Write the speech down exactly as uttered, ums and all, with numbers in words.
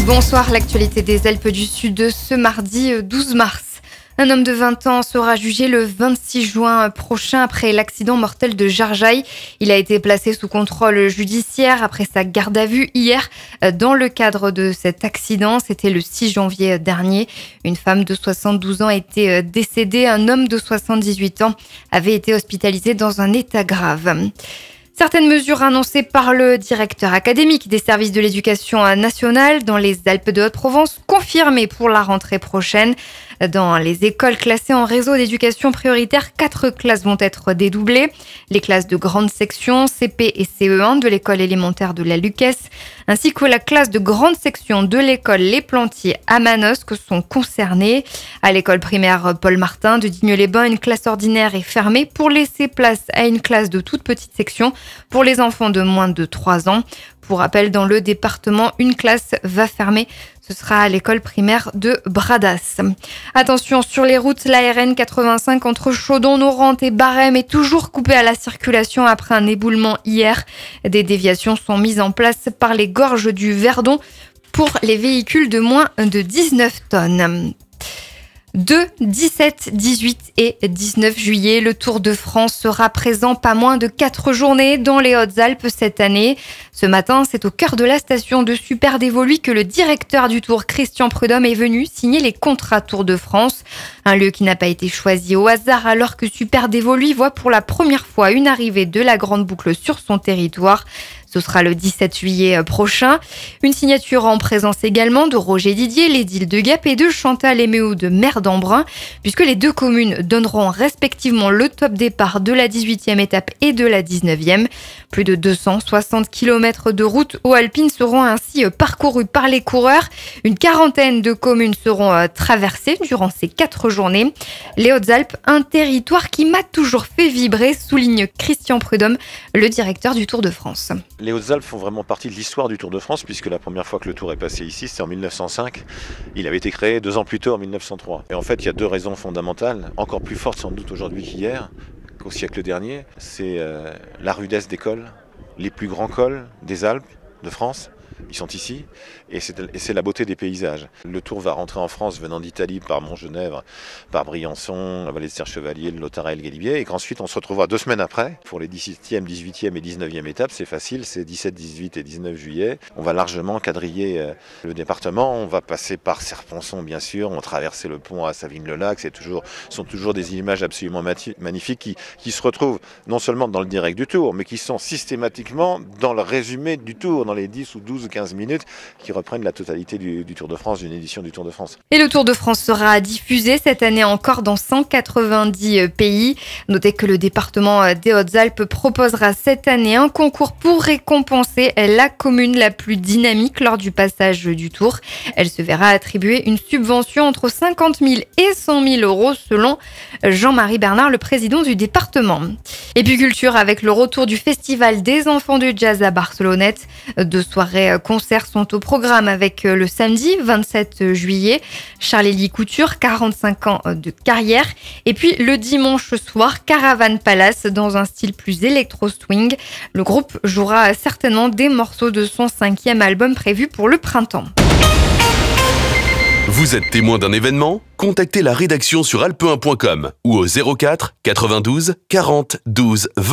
Bonsoir, l'actualité des Alpes du Sud ce mardi douze mars. Un homme de vingt ans sera jugé le vingt-six juin prochain après l'accident mortel de Jarjaï. Il a été placé sous contrôle judiciaire après sa garde à vue hier. Dans le cadre de cet accident, c'était le six janvier dernier. Une femme de soixante-douze ans était décédée. Un homme de soixante-dix-huit ans avait été hospitalisé dans un état grave. Certaines mesures annoncées par le directeur académique des services de l'éducation nationale dans les Alpes de Haute-Provence confirmées pour la rentrée prochaine. Dans les écoles classées en réseau d'éducation prioritaire, quatre classes vont être dédoublées. Les classes de grande section, C P et C E un de l'école élémentaire de la Lucas, ainsi que la classe de grande section de l'école Les Plantiers à Manosque sont concernées. À l'école primaire Paul Martin de Digne-les-Bains, une classe ordinaire est fermée pour laisser place à une classe de toute petite section pour les enfants de moins de trois ans. Pour rappel, dans le département, une classe va fermer. Ce sera à l'école primaire de Bradas. Attention, sur les routes, la R N quatre-vingt-cinq entre Chaudon, Norante et Barème est toujours coupée à la circulation après un éboulement hier. Des déviations sont mises en place par les gorges du Verdon pour les véhicules de moins de dix-neuf tonnes. deux, dix-sept, dix-huit et dix-neuf juillet, le Tour de France sera présent pas moins de quatre journées dans les Hautes-Alpes cette année. Ce matin, c'est au cœur de la station de Super d'Évoluy que le directeur du Tour, Christian Prudhomme, est venu signer les contrats Tour de France. Un lieu qui n'a pas été choisi au hasard alors que Super d'Évoluy voit pour la première fois une arrivée de la Grande Boucle sur son territoire. Ce sera le dix-sept juillet prochain. Une signature en présence également de Roger Didier, l'édile de Gap et de Chantal Eméo de Mer d'Embrun, puisque les deux communes donneront respectivement le top départ de la dix-huitième étape et de la dix-neuvième. Plus de deux cent soixante kilomètres de routes haut alpines seront ainsi parcourus par les coureurs. Une quarantaine de communes seront traversées durant ces quatre journées. Les Hautes-Alpes, un territoire qui m'a toujours fait vibrer, souligne Christian Prudhomme, le directeur du Tour de France. Les Hautes-Alpes font vraiment partie de l'histoire du Tour de France, puisque la première fois que le Tour est passé ici, c'était en mille neuf cent cinq. Il avait été créé deux ans plus tôt, en mille neuf cent trois. Et en fait, il y a deux raisons fondamentales, encore plus fortes sans doute aujourd'hui qu'hier, qu'au siècle dernier. C'est euh, la rudesse des cols, les plus grands cols des Alpes, de France. Ils sont ici, et c'est, et c'est la beauté des paysages. Le Tour va rentrer en France venant d'Italie par Montgenèvre, par Briançon, la vallée de Serre-Chevalier, le Lotaret et le Galibier, et qu'ensuite on se retrouvera deux semaines après pour les dix-septième, dix-huitième et dix-neuvième étapes. C'est facile, c'est dix-sept, dix-huit et dix-neuf juillet. On va largement quadriller le département. On va passer par Serponçon, bien sûr. On va traverser le pont à Savines-le-Lac. C'est toujours, ce sont toujours des images absolument magnifiques qui, qui se retrouvent non seulement dans le direct du Tour, mais qui sont systématiquement dans le résumé du Tour, dans les dix ou douze ou quinze minutes qui reprennent la totalité du, du Tour de France, d'une édition du Tour de France. Et le Tour de France sera diffusé cette année encore dans cent quatre-vingt-dix pays. Notez que le département des Hautes-Alpes proposera cette année un concours pour récompenser la commune la plus dynamique lors du passage du Tour. Elle se verra attribuer une subvention entre cinquante mille et cent mille euros selon Jean-Marie Bernard, le président du département. Et puis culture avec le retour du Festival des enfants du jazz à Barcelonnette. Deux soirées concerts sont au programme avec le samedi vingt-sept juillet, Charlélie Couture, quarante-cinq ans de carrière. Et puis le dimanche soir, Caravan Palace dans un style plus électro-swing. Le groupe jouera certainement des morceaux de son cinquième album prévu pour le printemps. Vous êtes témoin d'un événement ? Contactez la rédaction sur alpe un point com ou au zéro quatre quatre-vingt-douze quarante douze vingt.